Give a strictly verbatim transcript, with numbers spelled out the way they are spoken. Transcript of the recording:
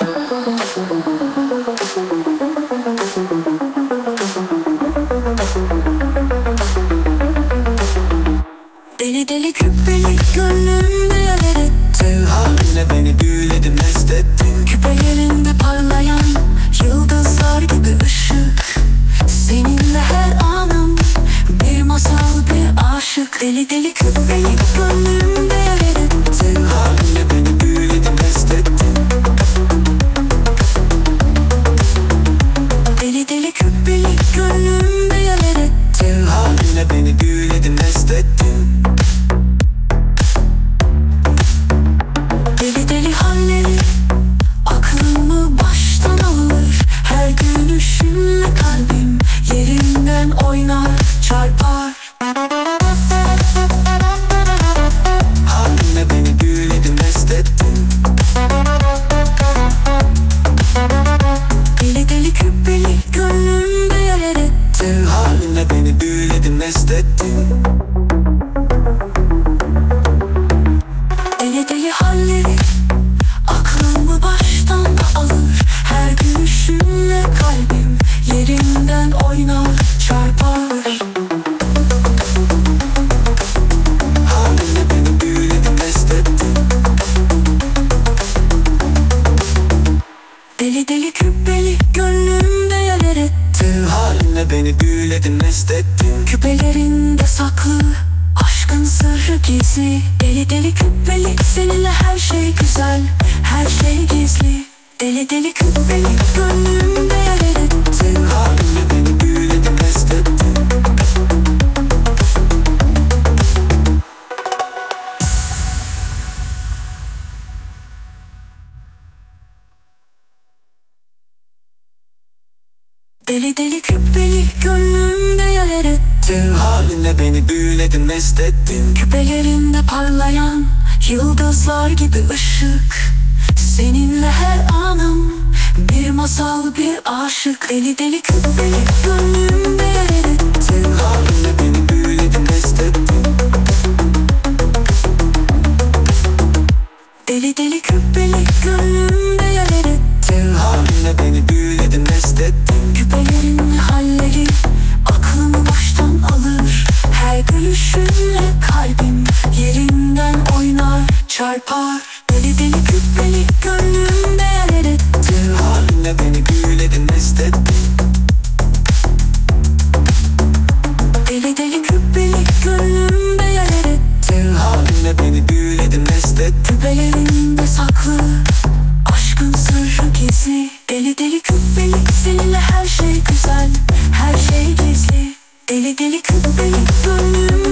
Deli deli küpeli gönlümde yer etti. Haline beni büyüledin, mest ettin. Küpelerinde parlayan yıldızlar gibi ışık. Seninle her anım bir masal, bir aşık. Deli deli küpeli gönlümde yer etti. Haline beni büyüledin, mest ettin. Deli deli küpeli gönlümde yer etti. Haline beni büyüledin, mest ettin. Deli deli halleri aklımı baştan alır. Her gülüşünle kalbim yerinden oynar, çarpar. Haline beni büyüledin, mest ettin. Deli deli küpeli gönlümde yer etti. Haline beni büyüledin, mest ettin. Deli deli halleri aklımı baştan alır. Her gülüşünle kalbim yerinden oynar, çarpar. Haline beni büyüledin, mest ettin. Deli deli küpeli gönlümde yer etti. Haline beni büyüledin, mest ettin. Küpelerinde saklı aşkın sırrı gizli. Deli deli küpeli seninle her şey güzel, her şey gizli. Deli deli küpeli gönlümde yer etti. Haline beni büyüledin, mest ettin. Deli deli küpeli gönlümde yer etti. Haline beni büyüledin, mest ettin. Küpelerinde parlayan yıldızlar gibi ışık. Seninle her anım bir masal, bir aşık. Deli deli küpeli gönlümde yer etti. Haline beni büyüledin, mest ettin. Deli deli küpeli gönlümde yer etti. Haline beni büyüledin, mest ettin. Küpelerin halleri aklımı baştan alır. Her gülüşünle kalbim yerinden oynar, çarpar. Deli deli küpeli gönlümde yer etti. Haline beni büyüledin, mest ettin. Deli deli küpeli gönlümde yer etti. Haline beni büyüledin, mest ettin. Küpelerinde saklı aşkın sırrı gizli. Deli deli küpeli seninle her şey güzel, her şey gizli. Deli deli küpeli gönlüm